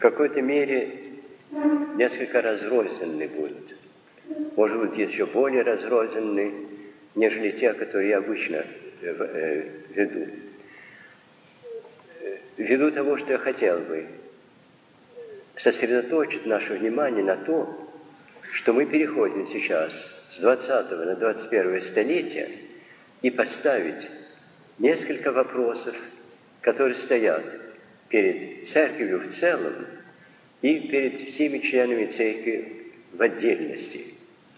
какой-то мере несколько разрозненны будут. Может быть, еще более разрозненны, нежели те, которые я обычно веду. Ввиду того, что я хотел бы сосредоточить наше внимание на том, что мы переходим сейчас с 20 на 21 столетие и поставить несколько вопросов, которые стоят перед церковью в целом и перед всеми членами церкви в отдельности.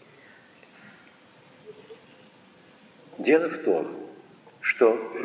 Дело в том, что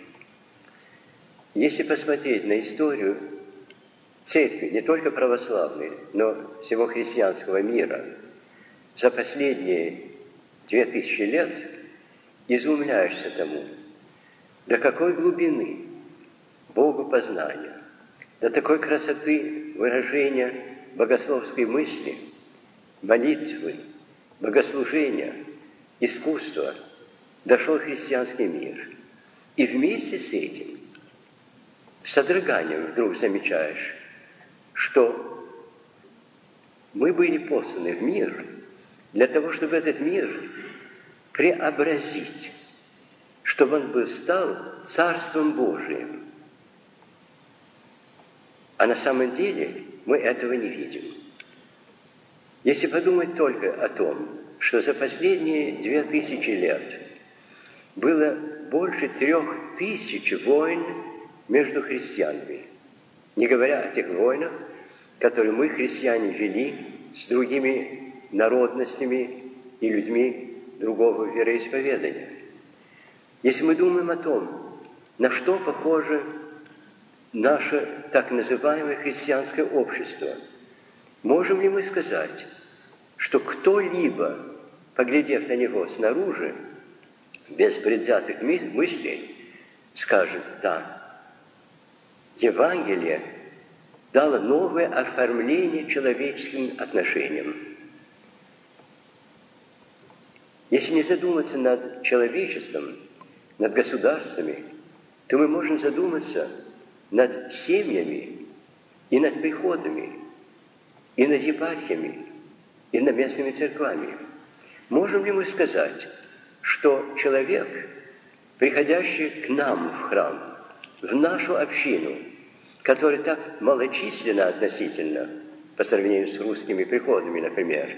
если посмотреть на историю церкви, не только православной, но всего христианского мира, за последние 2000 лет изумляешься тому, до какой глубины богопознания, до такой красоты выражения богословской мысли, молитвы, богослужения, искусства дошел христианский мир. И вместе с этим, с содроганием вдруг замечаешь, что мы были посланы в мир для того, чтобы этот мир преобразить, чтобы он стал Царством Божиим. А на самом деле мы этого не видим. Если подумать только о том, что за последние 2000 лет было больше 3000 войн между христианами, не говоря о тех войнах, которые мы, христиане, вели с другими народностями и людьми другого вероисповедания. Если мы думаем о том, на что похоже наше так называемое христианское общество, можем ли мы сказать, что кто-либо, поглядев на него снаружи, без предвзятых мыслей, скажет: да, Евангелие дало новое оформление человеческим отношениям. Если не задуматься над человечеством, над государствами, то мы можем задуматься над семьями и над приходами, и над епархиями, и над местными церквами. Можем ли мы сказать, что человек, приходящий к нам в храм, в нашу общину, которая так малочисленна относительно, по сравнению с русскими приходами, например,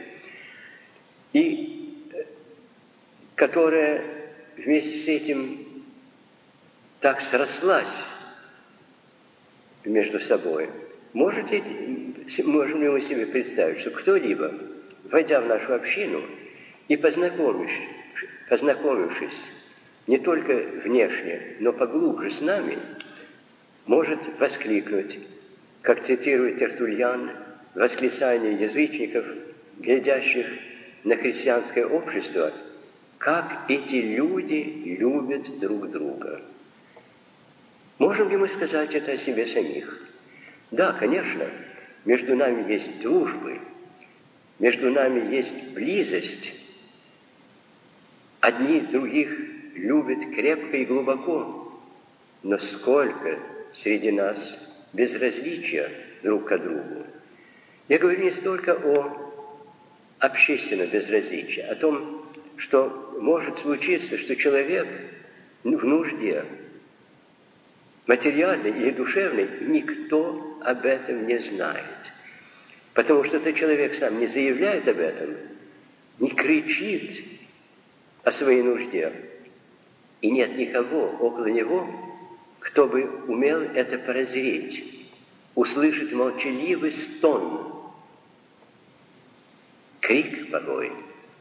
и которая вместе с этим так срослась между собой, можем ли мы себе представить, что кто-либо, войдя в нашу общину и познакомившись не только внешне, но поглубже с нами, может воскликнуть, как цитирует Тертульян, восклицание язычников, глядящих на христианское общество: как эти люди любят друг друга. Можем ли мы сказать это о себе самих? Да, конечно, между нами есть дружбы, между нами есть близость. Одни других любят крепко и глубоко, но сколько среди нас безразличия друг к другу. Я говорю не столько о общественном безразличии, о том, что может случиться, что человек в нужде, материальной или душевной, никто об этом не знает. Потому что этот человек сам не заявляет об этом, не кричит о своей нужде. И нет никого около него, кто бы умел это прозреть, услышать молчаливый стон, крик порой,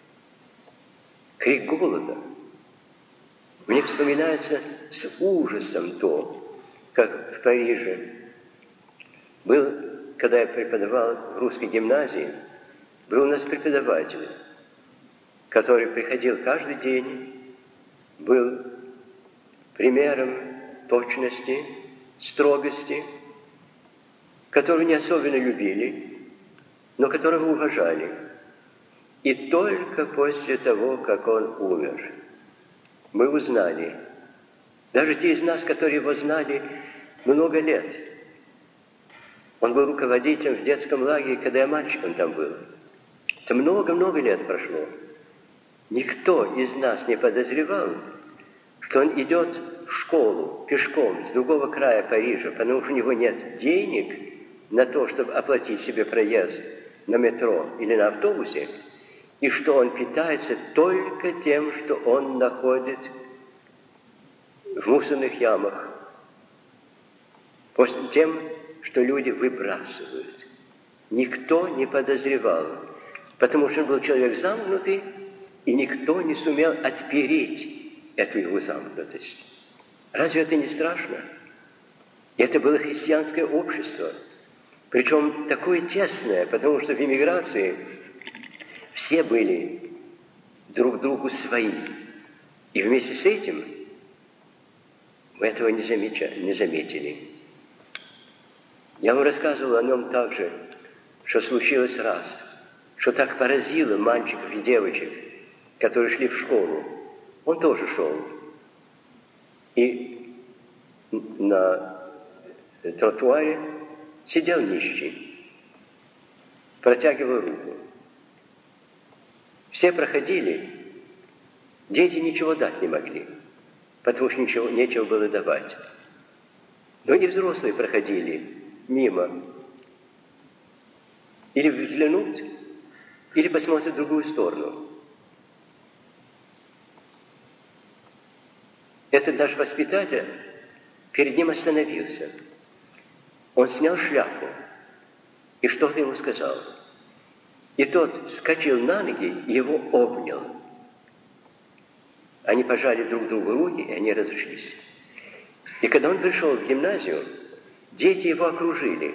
крик голода. Мне вспоминается с ужасом то, как в Париже был, когда я преподавал в русской гимназии, был у нас преподаватель, который приходил каждый день, был примером точности, строгости, которую не особенно любили, но которого уважали. И только после того, как он умер, мы узнали, даже те из нас, которые его знали много лет, Он был руководителем в детском лагере, когда я мальчиком там был. Это много-много лет прошло. Никто из нас не подозревал, что он идет в школу пешком с другого края Парижа, потому что у него нет денег на то, чтобы оплатить себе проезд на метро или на автобусе, и что он питается только тем, что он находит в мусорных ямах, тем, что люди выбрасывают. Никто не подозревал, потому что он был человек замкнутый, и никто не сумел отпереть эту его замкнутость. Разве это не страшно? И это было христианское общество, причем такое тесное, потому что в эмиграции все были друг другу свои. И вместе с этим мы этого не заметили. Я вам рассказывал о нем также, что случилось раз, что так поразило мальчиков и девочек, которые шли в школу. Он тоже шел. И на тротуаре сидел нищий, протягивал руку. Все проходили, дети ничего дать не могли, потому что нечего было давать. Но и взрослые проходили мимо. Или взглянут, или посмотрят в другую сторону. Этот наш воспитатель перед ним остановился. Он снял шляпу и что-то ему сказал. И тот вскочил на ноги и его обнял. Они пожали друг другу руки, и они разошлись. И когда он пришел в гимназию, дети его окружили.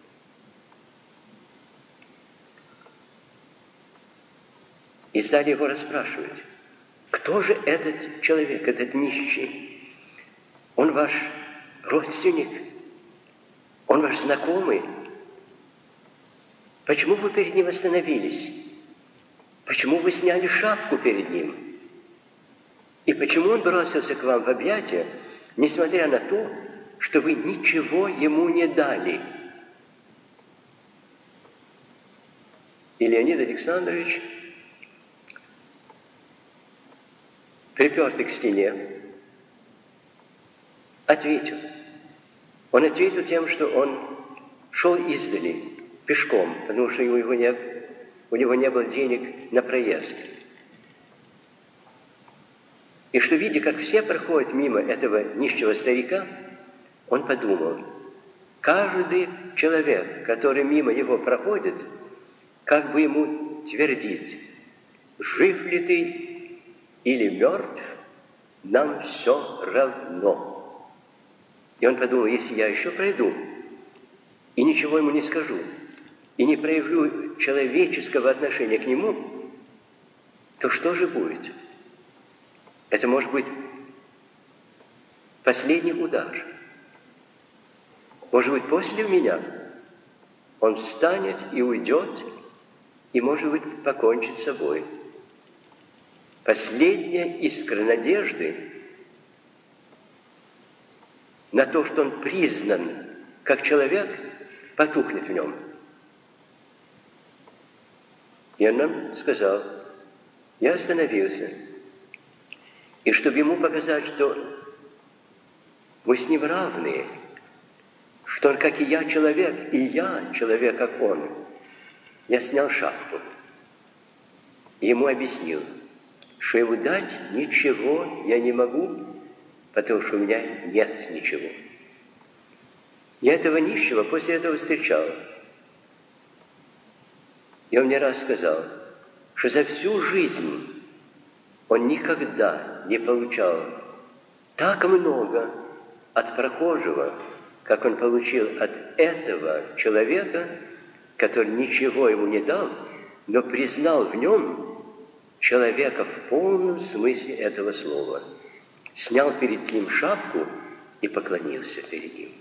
И стали его расспрашивать. Кто же этот человек, этот нищий? Он ваш родственник? Он ваш знакомый? Почему вы перед ним остановились? Почему вы сняли шапку перед ним? И почему он бросился к вам в объятия, несмотря на то, что вы ничего ему не дали? И Леонид Александрович, припертый к стене, ответил. Он ответил тем, что он шел издали, пешком, потому что у него не было денег на проезд. И что, видя, как все проходят мимо этого нищего старика, он подумал, каждый человек, который мимо его проходит, как бы ему твердит, жив ли ты или мертв, нам все равно. И он подумал, если я еще пройду и ничего ему не скажу, и не проявлю человеческого отношения к нему, то что же будет? Это может быть последний удар. Может быть, после меня он встанет и уйдет, и, может быть, покончит с собой. Последняя искра надежды на то, что он признан как человек, потухнет в нем. И он нам сказал, я остановился, и чтобы ему показать, что мы с ним равные, что он, как и я, человек, и я человек, как он, я снял шапку и ему объяснил, что ему дать ничего я не могу, потому что у меня нет ничего. Я этого нищего после этого встречал. И он мне раз сказал, что за всю жизнь он никогда не получал так много от прохожего, как он получил от этого человека, который ничего ему не дал, но признал в нем человека в полном смысле этого слова. Снял перед ним шапку и поклонился перед ним.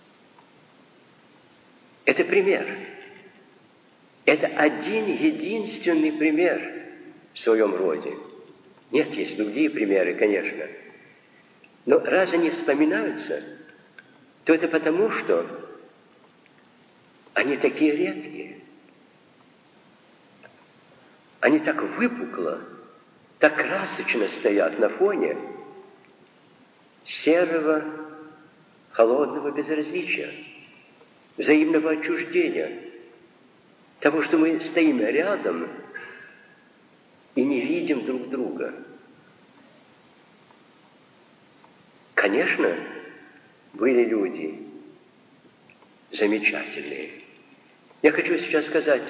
Это пример. Это один единственный пример в своем роде. Нет, есть другие примеры, конечно. Но раз они вспоминаются, то это потому, что они такие редкие. Они так выпукло, так красочно стоят на фоне серого, холодного безразличия, взаимного отчуждения, того, что мы стоим рядом и не видим друг друга. Конечно, были люди замечательные. Я хочу сейчас сказать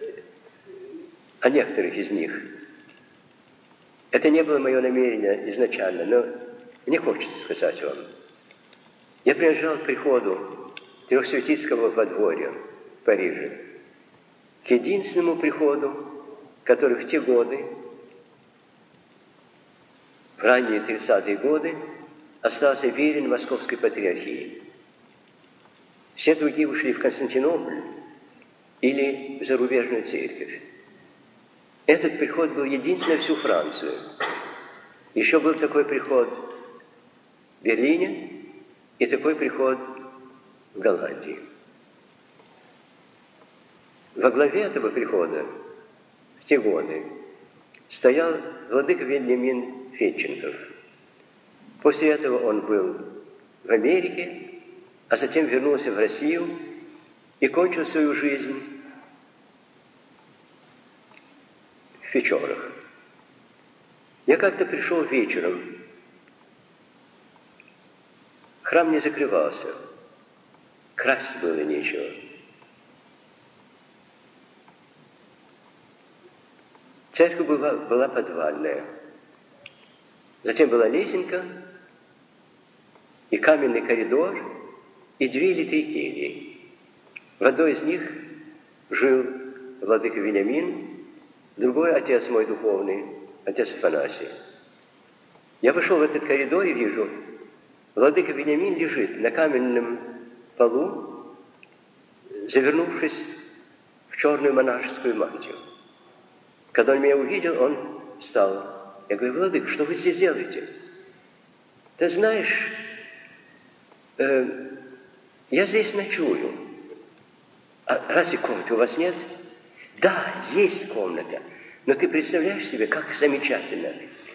о некоторых из них. Это не было мое намерение изначально, но мне хочется сказать вам. Я приезжал к приходу Трехсвятицкого подворья в Париже, к единственному приходу, который в те годы, в ранние 30-е годы, остался верен Московской патриархии. Все другие ушли в Константинополь или в зарубежную церковь. Этот приход был единственный на всю Францию. Еще был такой приход в Берлине и такой приход в Голландии. Во главе этого прихода в те годы стоял владыка Вениамин Федченков. После этого он был в Америке, а затем вернулся в Россию и кончил свою жизнь в Печорах. Я как-то пришел вечером. Храм не закрывался. Красть было нечего. Церковь была подвальная. Затем была лесенка и каменный коридор, и 2 или 3 кельи. В одной из них жил владыка Вениамин, другой отец мой духовный, отец Афанасий. Я вошел в этот коридор и вижу, владыка Вениамин лежит на каменном полу, завернувшись в черную монашескую мантию. Когда он меня увидел, он встал. Я говорю: владыка, что вы здесь делаете? Ты знаешь, я здесь ночую. А разве комнаты у вас нет? Да, есть комната. Но ты представляешь себе, как замечательно.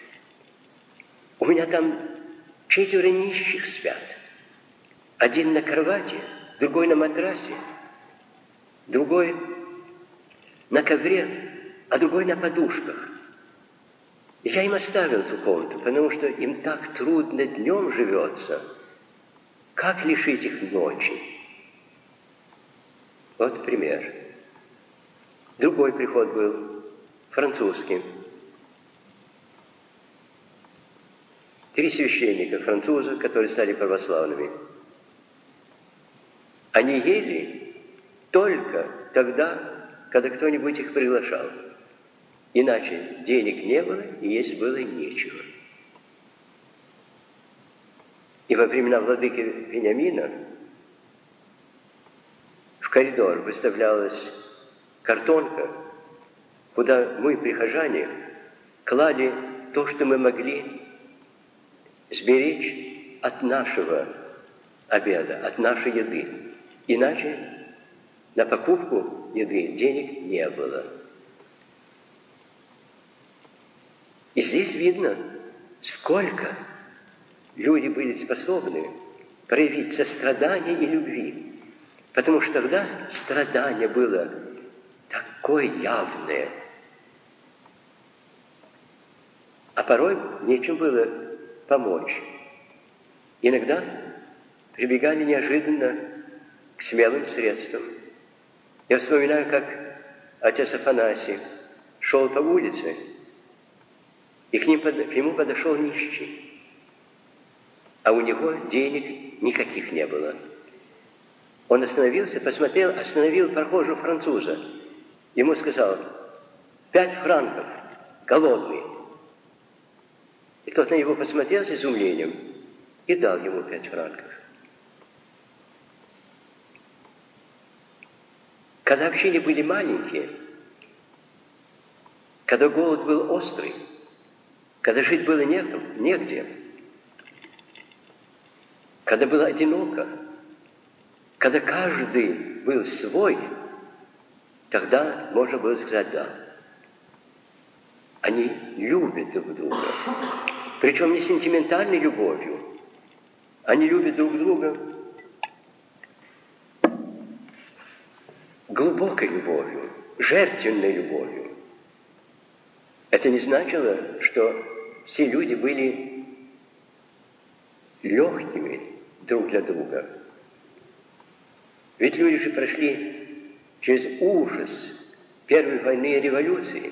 У меня там 4 нищих спят. Один на кровати, другой на матрасе, другой на ковре, а другой на подушках. Я им оставил эту комнату, потому что им так трудно днем живется. Как лишить их ночи? Вот пример. Другой приход был, французский. 3 священника француза, которые стали православными. Они ели только тогда, когда кто-нибудь их приглашал. Иначе денег не было, и есть было нечего. И во времена владыки Вениамина в коридор выставлялась картонка, куда мы, прихожане, клали то, что мы могли сберечь от нашего обеда, от нашей еды. Иначе на покупку еды денег не было. И здесь видно, сколько люди были способны проявить сострадание и любви. Потому что тогда страдание было такое явное. А порой нечем было помочь. Иногда прибегали неожиданно к смелым средствам. Я вспоминаю, как отец Афанасий шел по улице, и к нему подошел нищий. А у него денег никаких не было. Он остановился, посмотрел, остановил прохожего француза. Ему сказал: 5 франков, голодный. И тот на него посмотрел с изумлением и дал ему 5 франков. Когда общины были маленькие, когда голод был острый, когда жить было негде, когда было одиноко, когда каждый был свой, тогда можно было сказать «да». Они любят друг друга. Причем не сентиментальной любовью. Они любят друг друга глубокой любовью, жертвенной любовью. Это не значило, что все люди были легкими друг для друга. Ведь люди же прошли через ужас Первой войны и революции.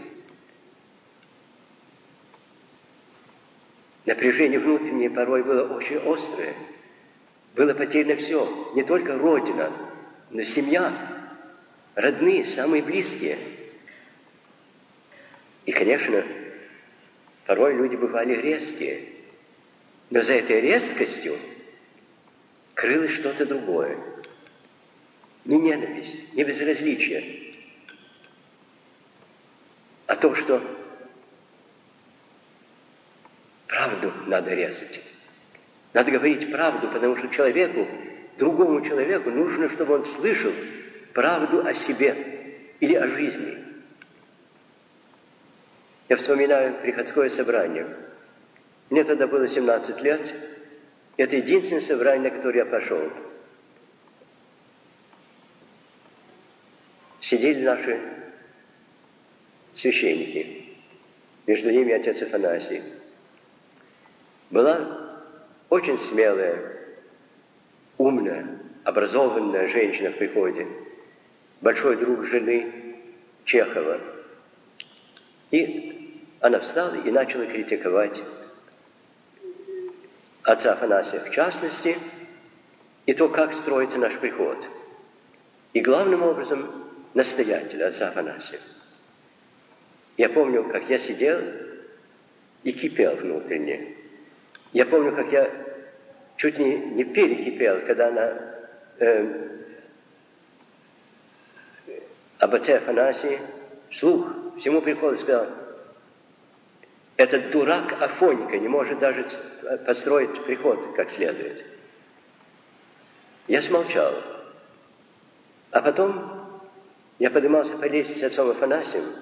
Напряжение внутреннее порой было очень острое. Было потеряно все, не только Родина, но семья, родные, самые близкие. И, конечно, порой люди бывали резкие, но за этой резкостью крылось что-то другое. Не ненависть, не безразличие, а то, что правду надо резать. Надо говорить правду, потому что человеку, другому человеку нужно, чтобы он слышал правду о себе или о жизни. Я вспоминаю приходское собрание. Мне тогда было 17 лет. Это единственное собрание, на которое я пошел. Сидели наши священники. Между ними отец Афанасий. Была очень смелая, умная, образованная женщина в приходе, большой друг жены Чехова. И она встала и начала критиковать отца Афанасия в частности, и то, как строится наш приход. И главным образом настоятеля отца Афанасия. Я помню, как я сидел и кипел внутренне. Я помню, как я чуть не перекипел, когда она об отце Афанасии вслух всему приходу сказал: этот дурак Афонька не может даже построить приход как следует. Я смолчал. А потом я поднимался по лестнице отцом Афанасием,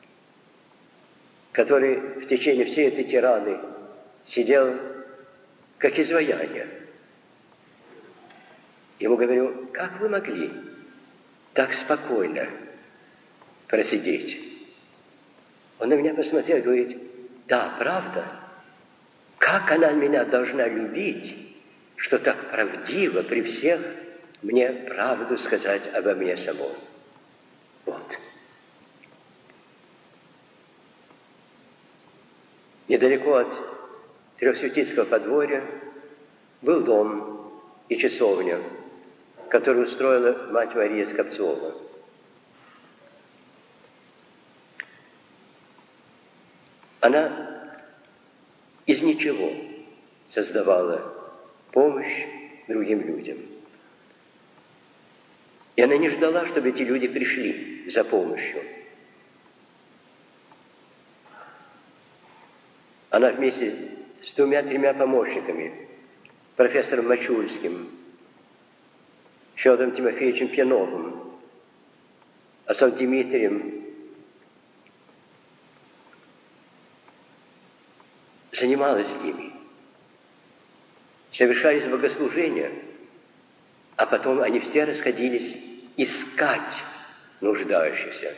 который в течение всей этой тирады сидел как изваяние. Ему говорю: как вы могли так спокойно просидеть? Он на меня посмотрел и говорит: да, правда. Как она меня должна любить, что так правдиво при всех мне правду сказать обо мне самой. Вот. Недалеко от Трехсвятицкого подворья был дом и часовня, которую устроила мать Мария Скопцова. Она из ничего создавала помощь другим людям. И она не ждала, чтобы эти люди пришли за помощью. Она вместе с 2-3 помощниками, профессором Мачульским, Федором Тимофеевичем Пьяновым, отцом Дмитрием, занималась ими. Совершались богослужения, а потом они все расходились искать нуждающихся.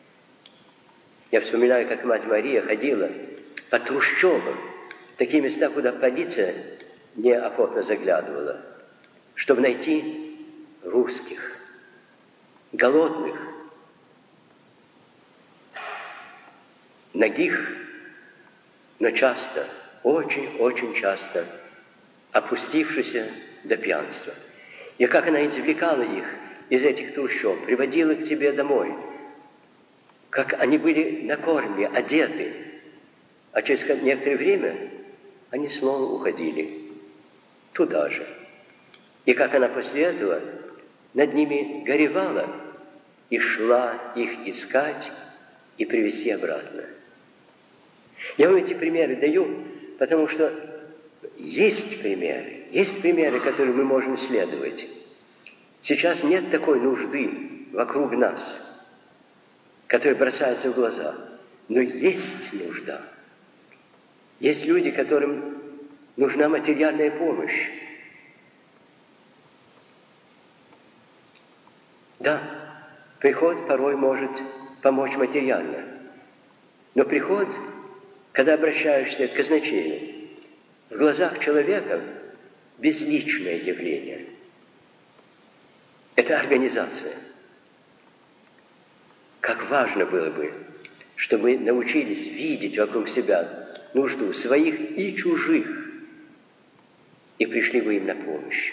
Я вспоминаю, как мать Мария ходила по трущобам, в такие места, куда полиция неохотно заглядывала, чтобы найти русских, голодных, нагих, но часто, очень-очень часто опустившихся до пьянства. И как она извлекала их из этих трущоб, приводила к себе домой, как они были накормлены, одеты, а через некоторое время они снова уходили туда же. И как она после этого над ними горевала и шла их искать и привести обратно. Я вам эти примеры даю, потому что есть примеры, которые мы можем исследовать. Сейчас нет такой нужды вокруг нас, которая бросается в глаза. Но есть нужда. Есть люди, которым нужна материальная помощь. Да, приход порой может помочь материально. Но приход, когда обращаешься к казначею, в глазах человека безличное явление. Это организация. Как важно было бы, чтобы мы научились видеть вокруг себя нужду своих и чужих, и пришли бы им на помощь.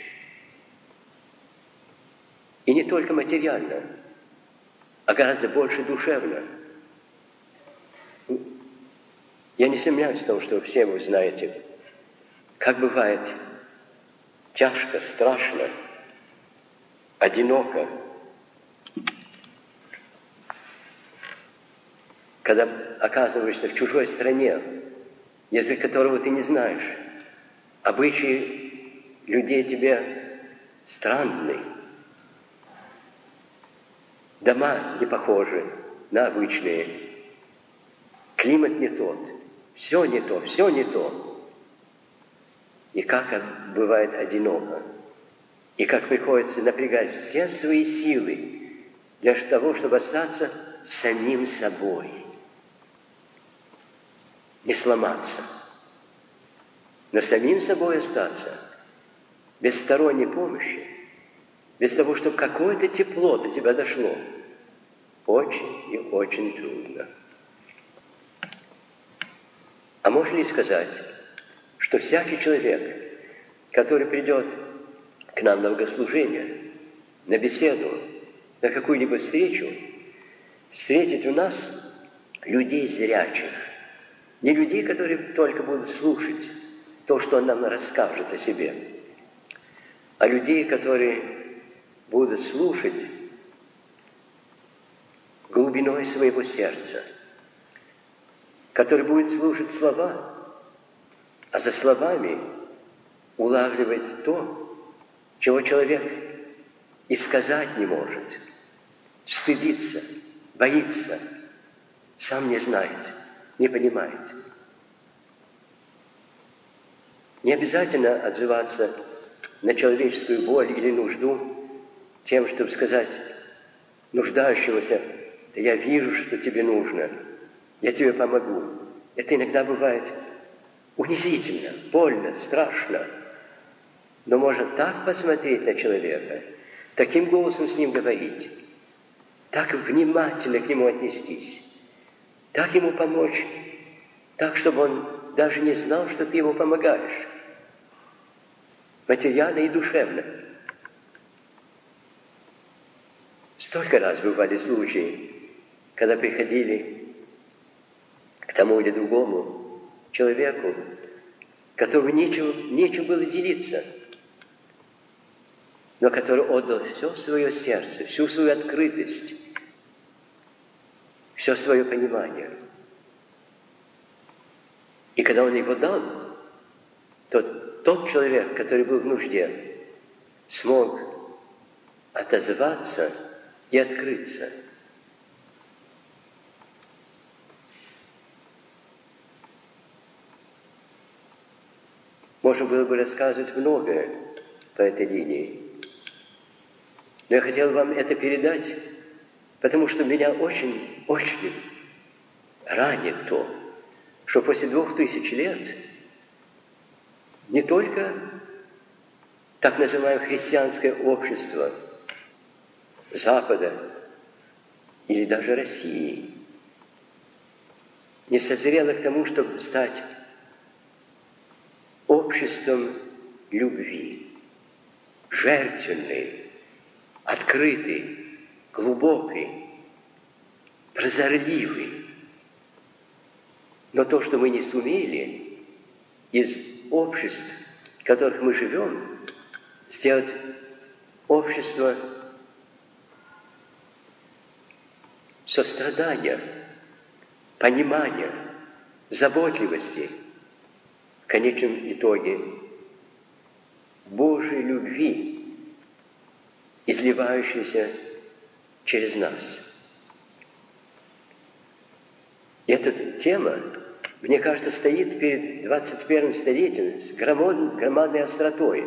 И не только материально, а гораздо больше душевно. Я не сомневаюсь в том, что все вы знаете, как бывает тяжко, страшно, одиноко, когда оказываешься в чужой стране, язык которого ты не знаешь, обычаи людей тебе странные, дома не похожи на обычные, климат не тот, все не то, все не то. И как бывает одиноко, и как приходится напрягать все свои силы для того, чтобы остаться самим собой, не сломаться, но самим собой остаться, без сторонней помощи, без того, чтобы какое-то тепло до тебя дошло, очень и очень трудно. А можно ли сказать, что всякий человек, который придет к нам на богослужение, на беседу, на какую-либо встречу, встретит у нас людей зрячих, не людей, которые только будут слушать то, что он нам расскажет о себе, а людей, которые будут слушать глубиной своего сердца, который будет слушать слова, а за словами улавливать то, чего человек и сказать не может, стыдится, боится, сам не знает, не понимает. Не обязательно отзываться на человеческую боль или нужду тем, чтобы сказать нуждающемуся: «Да я вижу, что тебе нужно, я тебе помогу». Это иногда бывает унизительно, больно, страшно. Но можно так посмотреть на человека, таким голосом с ним говорить, так внимательно к нему отнестись, так ему помочь, так, чтобы он даже не знал, что ты ему помогаешь. Материально и душевно. Столько раз бывали случаи, когда приходили к тому или другому человеку, которому нечем было делиться, но который отдал все свое сердце, всю свою открытость, все свое понимание. И когда он его дал, то тот человек, который был в нужде, смог отозваться и открыться. Можно было бы рассказывать многое по этой линии. Но я хотел вам это передать, потому что меня очень, очень ранит то, что после 2000 лет не только так называемое христианское общество Запада или даже России не созрело к тому, чтобы стать обществом любви, жертвенной, открытой, глубокой, прозорливой. Но то, что мы не сумели из обществ, в которых мы живем, сделать общество сострадания, понимания, заботливости, в конечном итоге Божьей любви, изливающийся через нас. И эта тема, мне кажется, стоит перед 21 столетием с громадной остротой.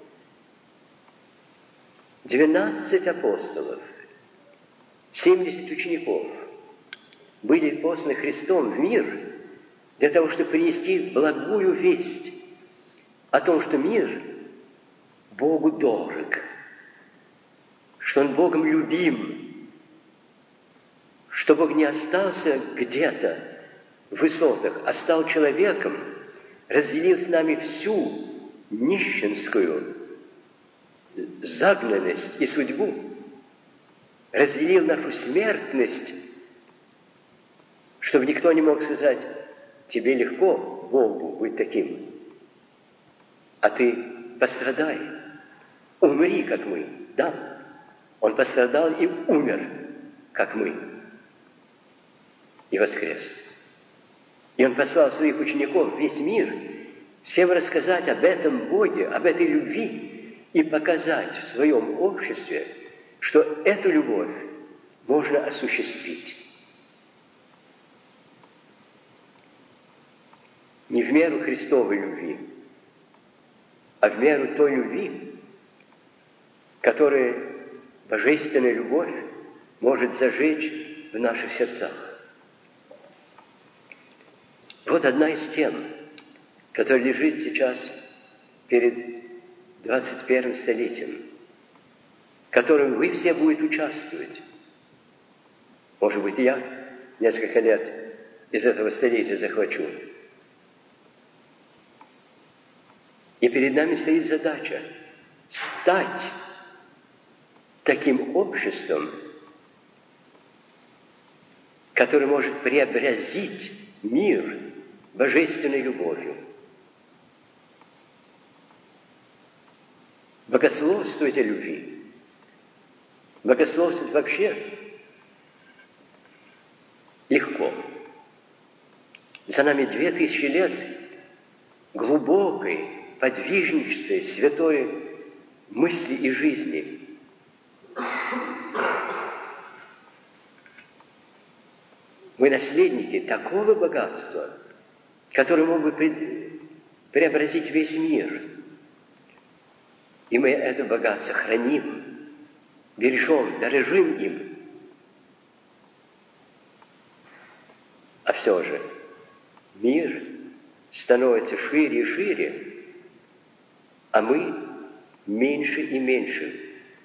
12 апостолов, 70 учеников были посланы Христом в мир для того, чтобы принести благую весть о том, что мир Богу дорог, что Он Богом любим, что Бог не остался где-то в высотах, а стал человеком, разделил с нами всю нищенскую загнанность и судьбу, разделил нашу смертность, чтобы никто не мог сказать: тебе легко, Богу, быть таким, а ты пострадай, умри, как мы. Да, Он пострадал и умер, как мы, и воскрес. И Он послал своих учеников в весь мир всем рассказать об этом Боге, об этой любви и показать в своем обществе, что эту любовь можно осуществить. Не в меру Христовой любви, а в меру той любви, которая божественная любовь может зажечь в наших сердцах. Вот одна из тем, которая лежит сейчас перед 21 столетием, в котором вы все будете участвовать. Может быть, я несколько лет из этого столетия захвачу. И перед нами стоит задача стать таким обществом, которое может преобразить мир божественной любовью. Богословствовать о любви. Богословствовать вообще легко. За нами 2000 лет глубокой, подвижнической, святой мысли и жизни. Мы наследники такого богатства, которое мог бы преобразить весь мир. И мы это богатство храним, бережем, дорожим им. А все же мир становится шире и шире, а мы меньше и меньше.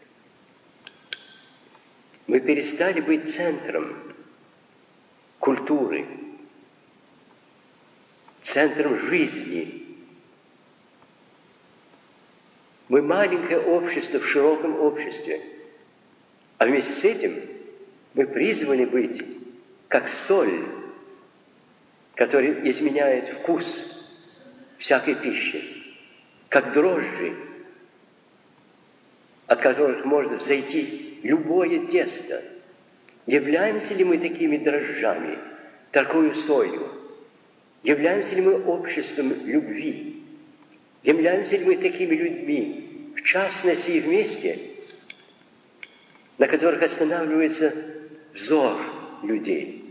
Мы перестали быть центром культуры, центром жизни. Мы маленькое общество в широком обществе, а вместе с этим мы призваны быть как соль, которая изменяет вкус всякой пищи, как дрожжи, от которых может взойти любое тесто. Являемся ли мы такими дрожжами, такой солью? Являемся ли мы обществом любви? Являемся ли мы такими людьми, в частности и вместе, на которых останавливается взор людей?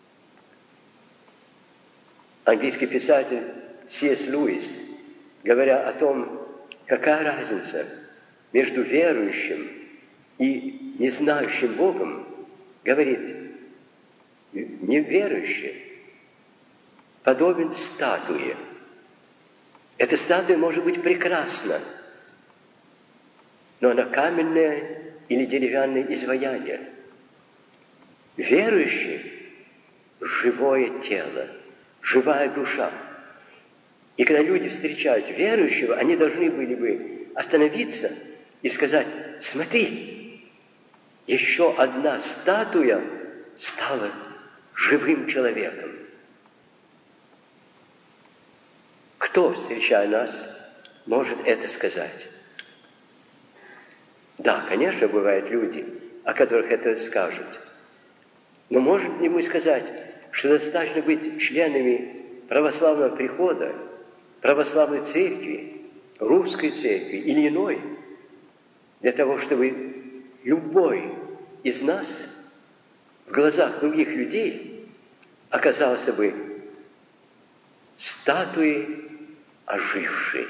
Английский писатель С.С. Льюис, говоря о том, какая разница между верующим и незнающим Богом, говорит: неверующий подобен статуе. Эта статуя может быть прекрасна, но она каменное или деревянное изваяние. Верующий – живое тело, живая душа. И когда люди встречают верующего, они должны были бы остановиться и сказать: смотри, еще одна статуя стала живым человеком. Кто, встречая нас, может это сказать? Да, конечно, бывают люди, о которых это скажут. Но можем ли мы сказать, что достаточно быть членами православного прихода, православной церкви, русской церкви или иной, для того, чтобы любой из нас в глазах других людей оказался бы статуей ожившей.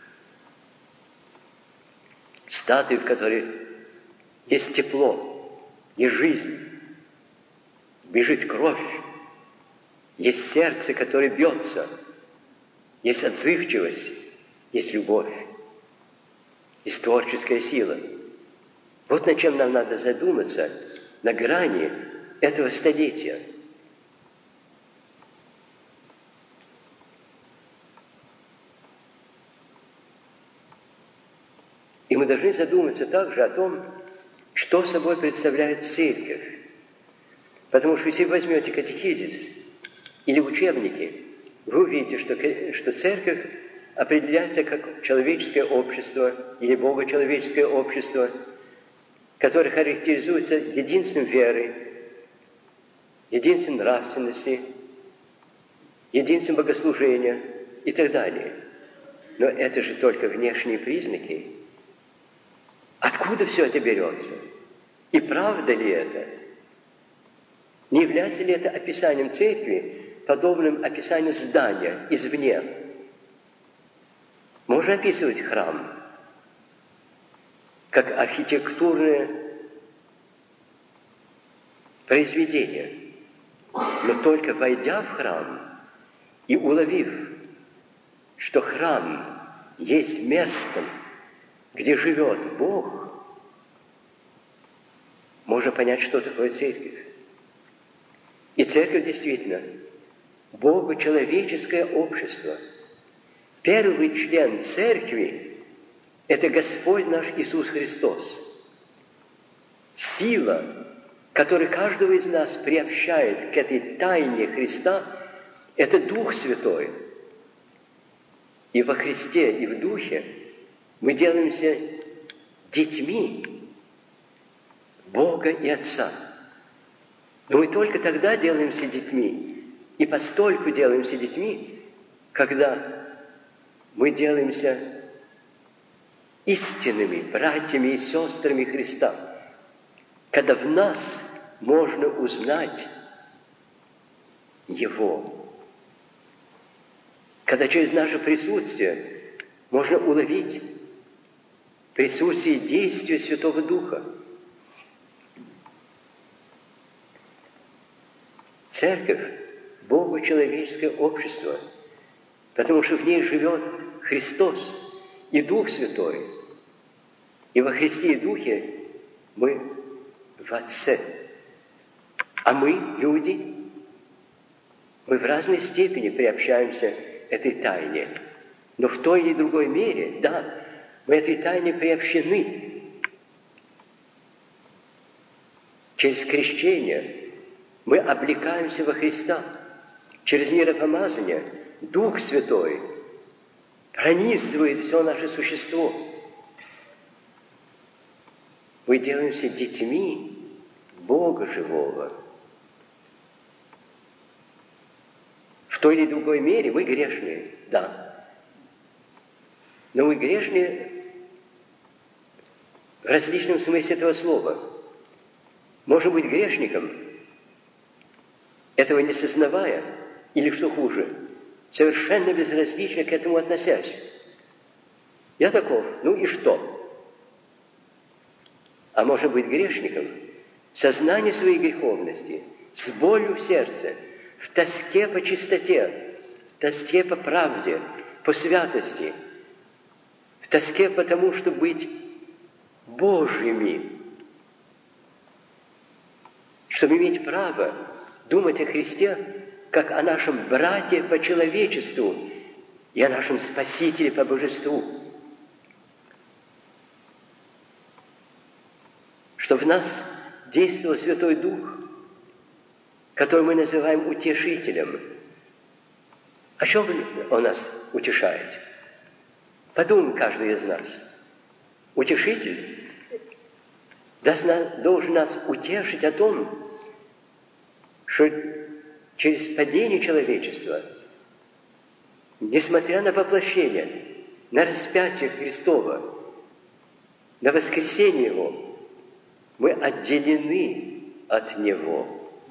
Статуей, в которой есть тепло, есть жизнь, бежит кровь, есть сердце, которое бьется, есть отзывчивость, есть любовь, есть творческая сила. Вот над чем нам надо задуматься на грани этого столетия. И мы должны задуматься также о том, что собой представляет церковь. Потому что если вы возьмете катехизис или учебники, вы увидите, что церковь определяется как человеческое общество или богочеловеческое общество, которое характеризуется единством веры, единством нравственности, единством богослужения и так далее. Но это же только внешние признаки. Откуда все это берется? И правда ли это? Не является ли это описанием церкви, подобным описанию здания извне? Можно описывать храм как архитектурное произведение, но только войдя в храм и уловив, что храм есть местом, где живет Бог, можно понять, что такое церковь. И церковь действительно богочеловеческое общество. Первый член церкви – это Господь наш Иисус Христос. Сила, которая каждого из нас приобщает к этой тайне Христа, это Дух Святой. И во Христе, и в Духе мы делаемся детьми Бога и Отца. Но мы только тогда делаемся детьми, и постольку делаемся детьми, когда мы делаемся истинными братьями и сестрами Христа, когда в нас можно узнать Его, когда через наше присутствие можно уловить присутствие и действие Святого Духа. Церковь – богочеловеческое общество, потому что в ней живет Христос и Дух Святой. И во Христе и Духе мы в Отце. А мы, люди, мы в разной степени приобщаемся к этой тайне. Но в той или другой мере, да, мы этой тайне приобщены. Через крещение мы облекаемся во Христа. Через миропомазание Дух Святой пронизывает все наше существо. Мы делаемся детьми Бога живого. В той или другой мере мы грешные, да. Но мы грешные в различном смысле этого слова. Можно быть грешником, этого не сознавая, или, что хуже, совершенно безразлично к этому относясь. Я таков, ну и что? А может быть грешником, сознание своей греховности, с болью в сердце, в тоске по чистоте, в тоске по правде, по святости, в тоске по тому, чтобы быть Божьими, чтобы иметь право думать о Христе, как о нашем брате по человечеству и о нашем Спасителе по божеству. Чтобы в нас действовал Святой Дух, который мы называем утешителем. О чем Он нас утешает? Подумай, каждый из нас. Утешитель должен нас утешить о том, что через падение человечества, несмотря на воплощение, на распятие Христова, на воскресение Его, мы отделены от Него.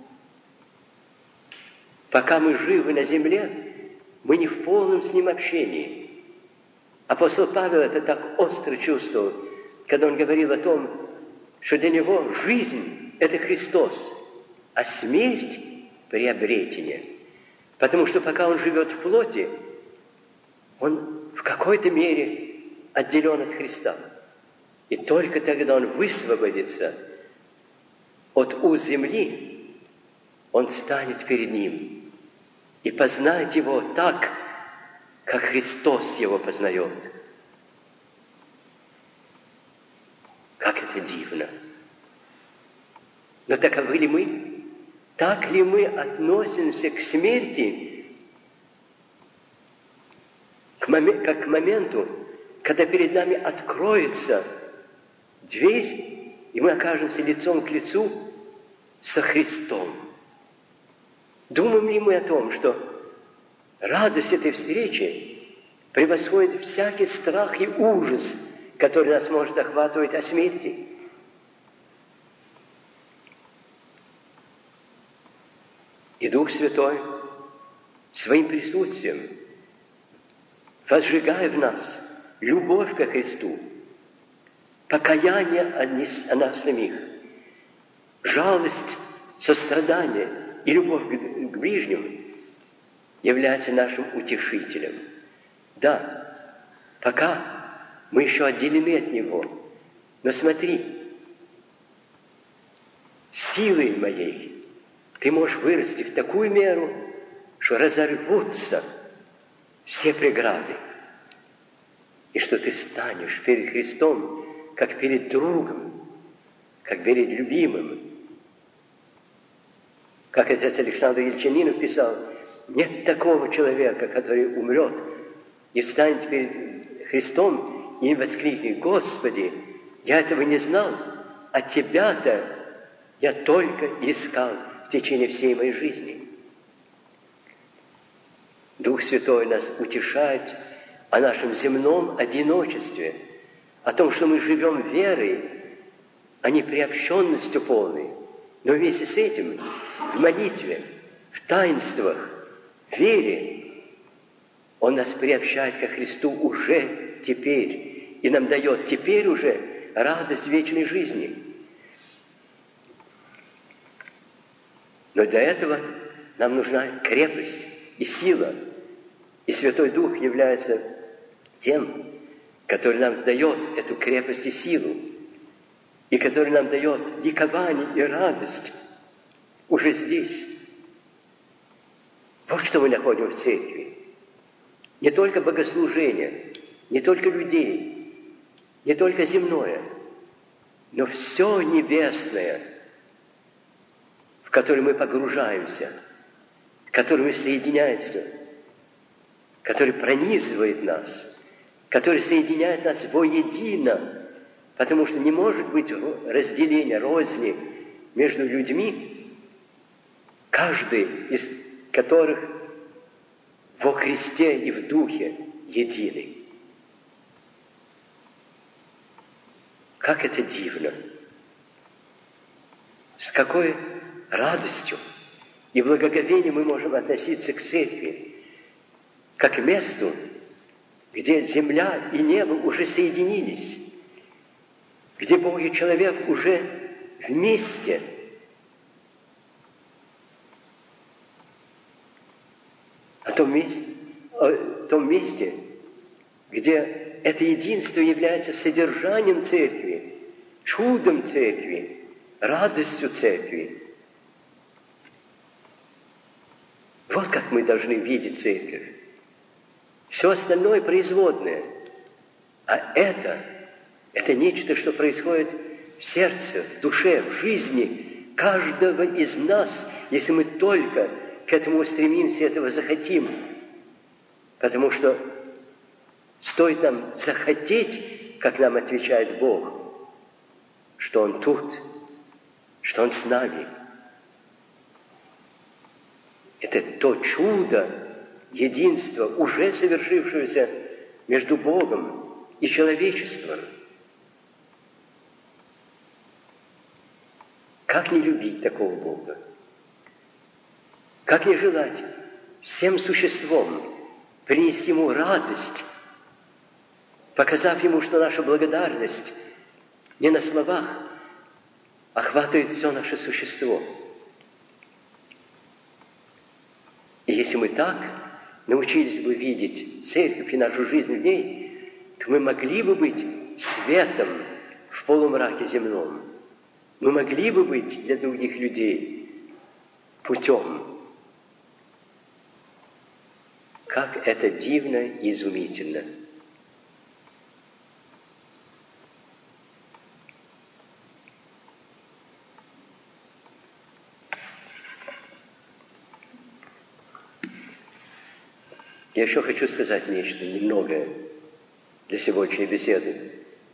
Пока мы живы на земле, мы не в полном с Ним общении. Апостол Павел это так остро чувствовал, когда он говорил о том, что для него жизнь – это Христос, а смерть – приобретение. Потому что пока он живет в плоти, он в какой-то мере отделен от Христа. И только тогда он высвободится от уз земли, он станет перед Ним и познает Его так, как Христос Его познает. Как это дивно! Но таковы ли мы? Так ли мы относимся к смерти, как к моменту, когда перед нами откроется дверь, и мы окажемся лицом к лицу со Христом? Думаем ли мы о том, что радость этой встречи превосходит всякий страх и ужас, который нас может охватывать о смерти? И Дух Святой своим присутствием, возжигая в нас любовь ко Христу, покаяние о нас самих, жалость, сострадание и любовь к ближним, является нашим утешителем. Да, пока мы еще отделены от Него, но смотри, силой моей ты можешь вырасти в такую меру, что разорвутся все преграды, и что ты станешь перед Христом, как перед другом, как перед любимым. Как отец Александр Ельчанинов писал, нет такого человека, который умрет и станет перед Христом и воскликнет: Господи, я этого не знал, а Тебя-то я только искал в течение всей моей жизни. Дух Святой нас утешает о нашем земном одиночестве, о том, что мы живем верой, а не приобщенностью полной, но вместе с этим в молитве, в таинствах, в вере Он нас приобщает ко Христу уже теперь и нам дает теперь уже радость вечной жизни. Но для этого нам нужна крепость и сила. И Святой Дух является тем, который нам дает эту крепость и силу, и который нам дает ликование и радость уже здесь. Вот что мы находим в церкви. Не только богослужение, не только людей, не только земное, но все небесное, в которое мы погружаемся, в которое мы соединяемся, который пронизывает нас, который соединяет нас воедино, потому что не может быть разделения, розни между людьми, каждый из которых во Христе и в Духе единый. Как это дивно! С какой радостью и благоговением мы можем относиться к церкви, как к месту, где земля и небо уже соединились, где Бог и человек уже вместе. О том месте, где это единство является содержанием церкви, чудом церкви, радостью церкви. Вот как мы должны видеть церковь. Все остальное производное. А это нечто, что происходит в сердце, в душе, в жизни каждого из нас, если мы только к этому устремимся, этого захотим. Потому что стоит нам захотеть, как нам отвечает Бог, что Он тут, что Он с нами. Это то чудо единства, уже совершившееся между Богом и человечеством. Как не любить такого Бога? Как не желать всем существом принести Ему радость, показав Ему, что наша благодарность не на словах охватывает все наше существо. И если мы так научились бы видеть церковь и нашу жизнь в ней, то мы могли бы быть светом в полумраке земном. Мы могли бы быть для других людей путем. Как это дивно и изумительно! Я еще хочу сказать нечто немногое для сегодняшней беседы.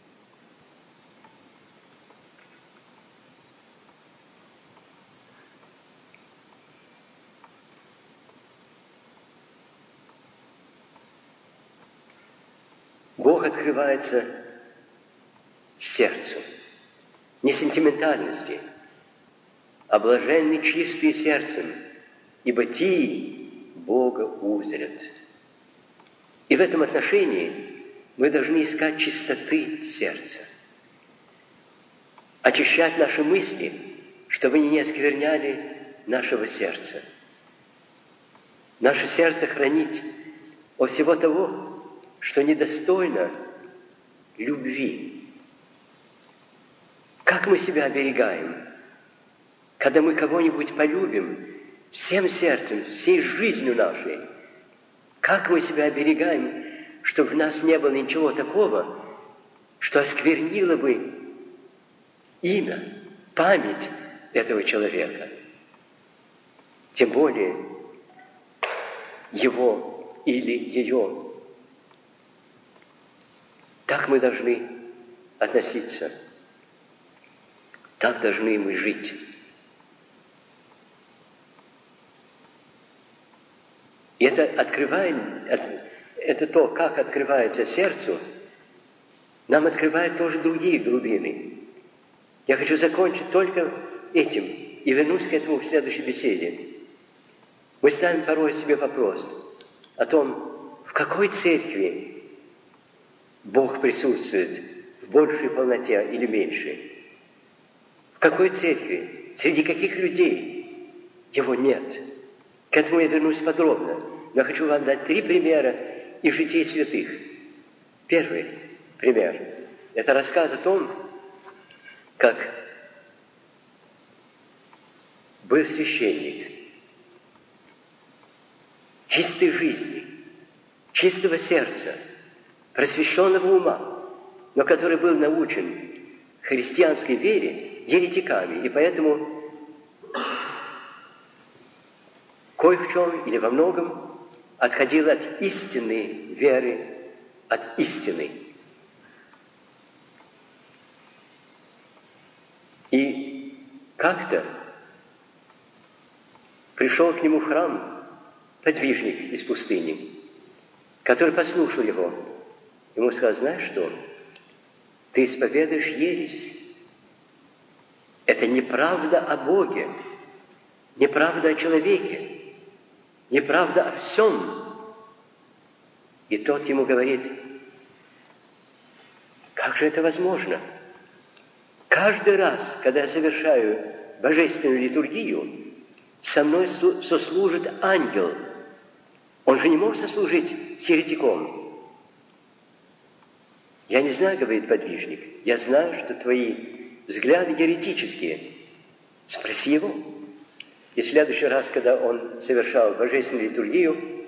Бог открывается сердцу, не сентиментальности, а блаженны чистые сердцем, ибо те Бога узрят. И в этом отношении мы должны искать чистоты сердца, очищать наши мысли, чтобы они не оскверняли нашего сердца. Наше сердце хранить от всего того, что недостойно любви. Как мы себя оберегаем, когда мы кого-нибудь полюбим всем сердцем, всей жизнью нашей? Как мы себя оберегаем, чтобы в нас не было ничего такого, что осквернило бы имя, память этого человека? Тем более его или ее. Так мы должны относиться. Так должны мы жить. И это то, как открывается сердцу, нам открывает тоже другие глубины. Я хочу закончить только этим и вернусь к этому в следующей беседе. Мы ставим порой себе вопрос о том, в какой церкви Бог присутствует в большей полноте или меньшей. В какой церкви, среди каких людей Его нет. К этому я вернусь подробно. Но я хочу вам дать 3 примера из житий святых. Первый пример – это рассказ о том, как был священник чистой жизни, чистого сердца, просвещенного ума, но который был научен христианской вере еретиками, и поэтому кое в чем или во многом отходил от истинной веры, от истины. И как-то пришел к нему в храм подвижник из пустыни, который послушал его. Ему сказал: знаешь что? Ты исповедуешь ересь. Это неправда о Боге, неправда о человеке, неправда о всем. И тот ему говорит: как же это возможно? Каждый раз, когда я совершаю божественную литургию, со мной сослужит ангел. Он же не мог сослужить с еретиком. Я не знаю, говорит подвижник, я знаю, что твои взгляды еретические. Спроси его. И в следующий раз, когда он совершал божественную литургию,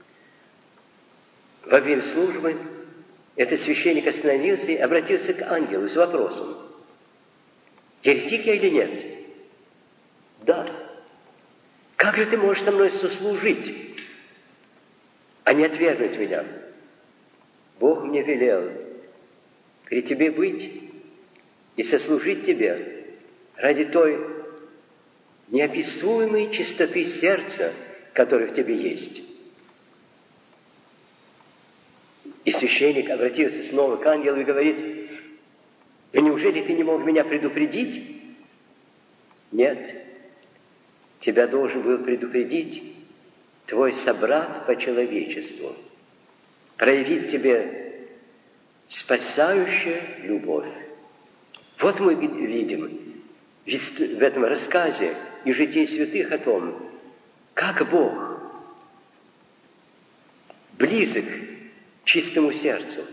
во время службы этот священник остановился и обратился к ангелу с вопросом: еретик я или нет? Да. Как же ты можешь со мной сослужить, а не отвергнуть меня? Бог мне велел при тебе быть и сослужить тебе ради той неописуемой чистоты сердца, которая в тебе есть. И священник обратился снова к ангелу и говорит: неужели ты не мог меня предупредить? Нет, тебя должен был предупредить твой собрат по человечеству, проявить тебе спасающую любовь. Вот мы видим в этом рассказе и житии святых о том, как Бог близок к чистому сердцу,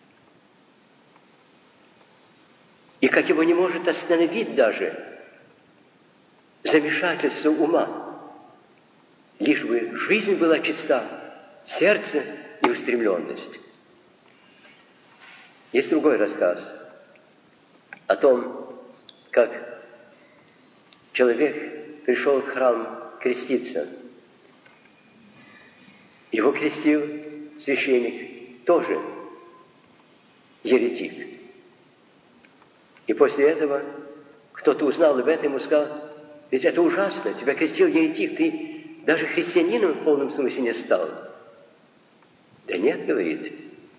и как его не может остановить даже замешательство ума, лишь бы жизнь была чиста, сердце и устремленность. Есть другой рассказ о том, как человек пришел в храм креститься. Его крестил священник, тоже еретик. И после этого кто-то узнал об этом и сказал: ведь это ужасно, тебя крестил еретик, ты даже христианином в полном смысле не стал. Да нет, говорит,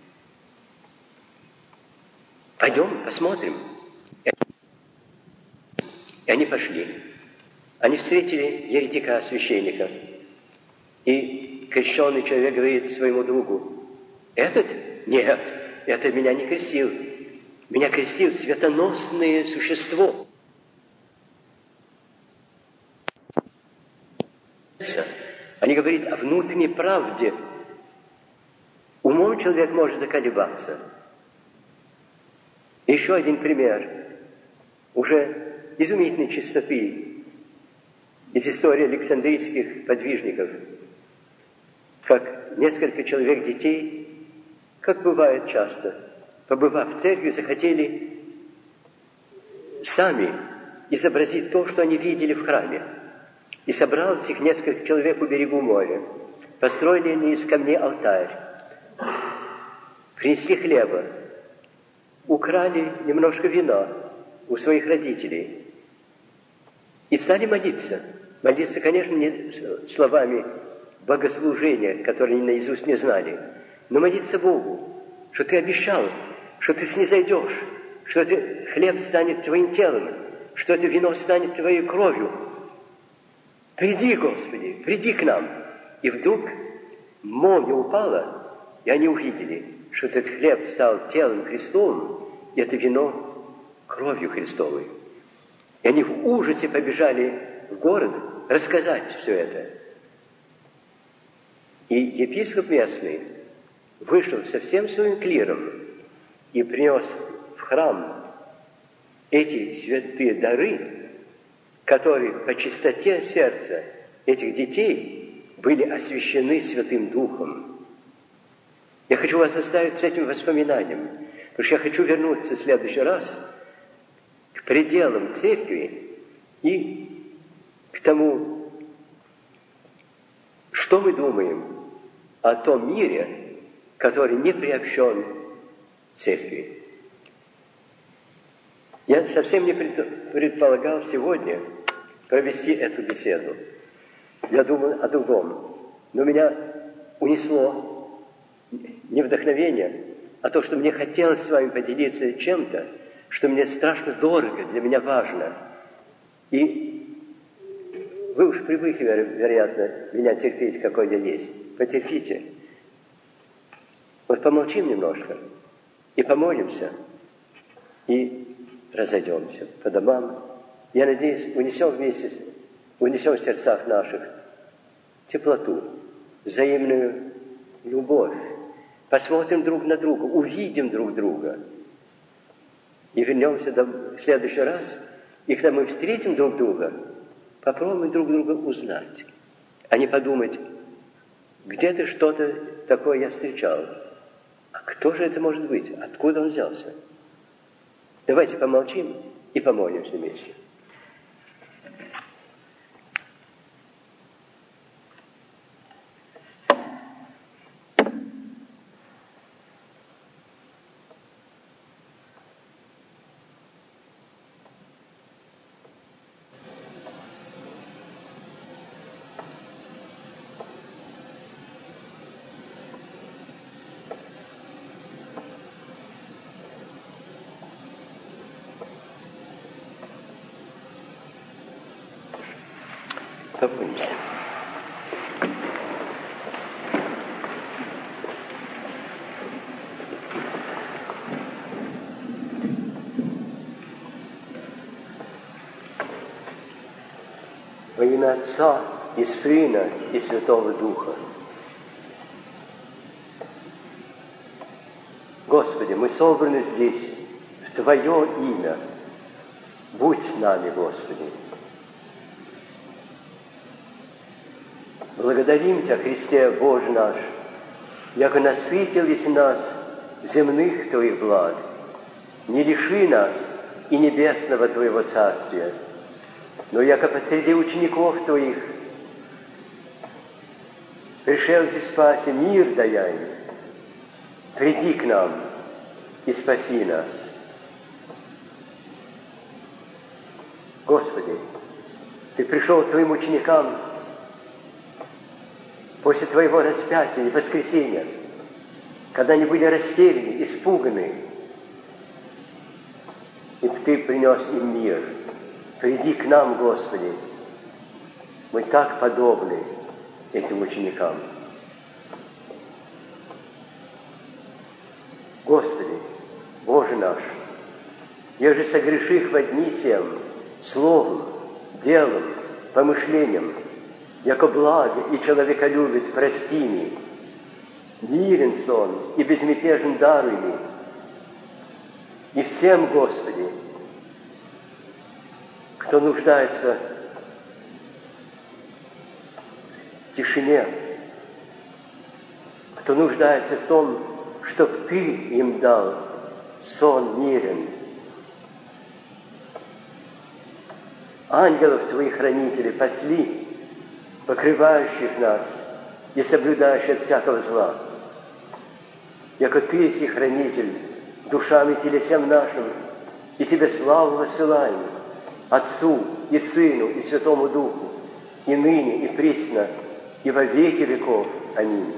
пойдем, посмотрим. И они пошли. Они встретили еретика, священника. И крещенный человек говорит своему другу: этот? Нет, это меня не крестил. Меня крестил светоносное существо. Они говорят о внутренней правде. Умом человек может заколебаться. Еще один пример уже изумительной чистоты из истории александрийских подвижников, как несколько человек детей, как бывает часто, побывав в церкви, захотели сами изобразить то, что они видели в храме. И собралось их несколько человек у берегу моря. Построили они из камней алтарь. Принесли хлеба. Украли немножко вина у своих родителей. И стали молиться. Молиться, конечно, не словами богослужения, которые они наизусть не знали, но молиться Богу, что ты обещал, что ты снизойдешь, что это хлеб станет твоим телом, что это вино станет твоей кровью. Приди, Господи, приди к нам. И вдруг молния упала, и они увидели, что этот хлеб стал телом Христовым, и это вино кровью Христовой. И они в ужасе побежали в город рассказать все это. И епископ местный вышел со всем своим клиром и принес в храм эти святые дары, которые по чистоте сердца этих детей были освящены Святым Духом. Я хочу вас оставить с этим воспоминанием, потому что я хочу вернуться в следующий раз к пределам церкви и к тому, что мы думаем о том мире, который не приобщен церкви. Я совсем не предполагал сегодня провести эту беседу. Я думал о другом. Но меня унесло не вдохновение, а то, что мне хотелось с вами поделиться чем-то, что мне страшно дорого, для меня важно. И вы уж привыкли, вероятно, меня терпеть, какой я есть. Потерпите. Вот помолчим немножко и помолимся, и разойдемся по домам. Я надеюсь, унесем в сердцах наших теплоту, взаимную любовь. Посмотрим друг на друга, увидим друг друга. И вернемся в следующий раз, и когда мы встретим друг друга, попробуем друг друга узнать, а не подумать, где-то что-то такое я встречал. А кто же это может быть? Откуда он взялся? Давайте помолчим и помолимся вместе. Помолимся. Во имя Отца и Сына и Святого Духа. Господи, мы собраны здесь в Твое имя. Будь с нами, Господи. Благодарим Тебя, Христе Боже наш, яко насытились нас земных Твоих благ. Не лиши нас и небесного Твоего Царствия, но яко посреди учеников Твоих пришелцы спаси мир даяй, приди к нам и спаси нас. Господи, Ты пришел к Твоим ученикам после Твоего распятия и воскресения, когда они были растеряны, испуганы, и Ты принес им мир. Приди к нам, Господи. Мы так подобны этим ученикам. Господи, Боже наш, еже согреших во дни сем, словом, делом, помышлением, яко благ и человеколюбец, прости ми, мирен сон и безмятежен даруй ми. И всем, Господи, кто нуждается в тишине, кто нуждается в том, чтоб Ты им дал сон мирен. Ангелов Твоих хранителей пасли, покрывающих нас и соблюдающих от всякого зла. Яко Ты есть хранитель душам и телесам нашим, и Тебе славу высылаем, Отцу и Сыну и Святому Духу, и ныне, и присно, и во веки веков. Аминь.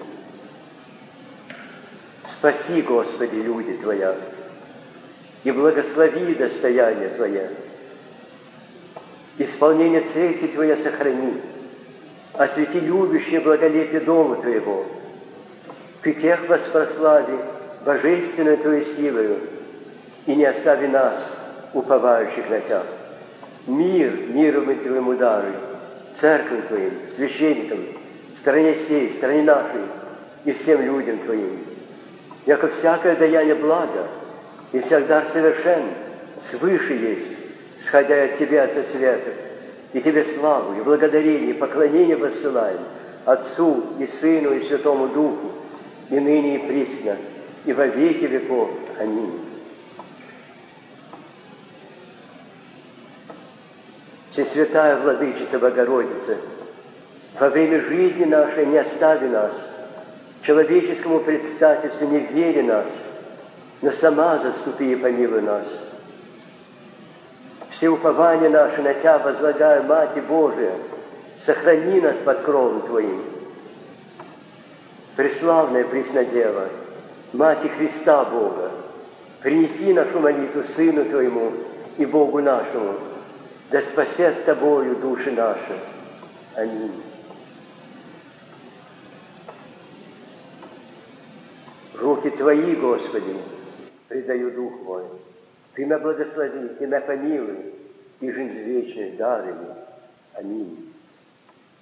Спаси, Господи, люди Твоя, и благослови достояние Твое. Исполнение церкви Твоя сохрани, освети любящее благолепие Дома Твоего. Ты тех воспрослави божественной Твоей силою, и не остави нас, уповающих на Тебя. Мир, миром и Твоему даруй, церквям Твоим, священникам, стране сей, стране нашей, и всем людям Твоим. Яко всякое даяние блага, и всяк дар совершен, свыше есть, сходя от Тебя, Отца Святых, и Тебе славу, и благодарение, и поклонение воссылаем Отцу и Сыну и Святому Духу, и ныне и присно, и во веки веков. Аминь. Всесвятая Владычица Богородица, во время жизни нашей не остави нас, человеческому предстательству не вери нас, но сама заступи и помилуй нас. Все упования наши на Тебя возлагаю, Мати Божия, сохрани нас под кровом Твоим. Преславная Преснодева, Мати Христа Бога, принеси нашу молитву Сыну Твоему и Богу нашему, да спасет Тобою души наши. Аминь. Руки Твои, Господи, предаю Дух мой. Ты меня благослови, Ты меня помилуй, и жизнь вечную даруй мне. Аминь.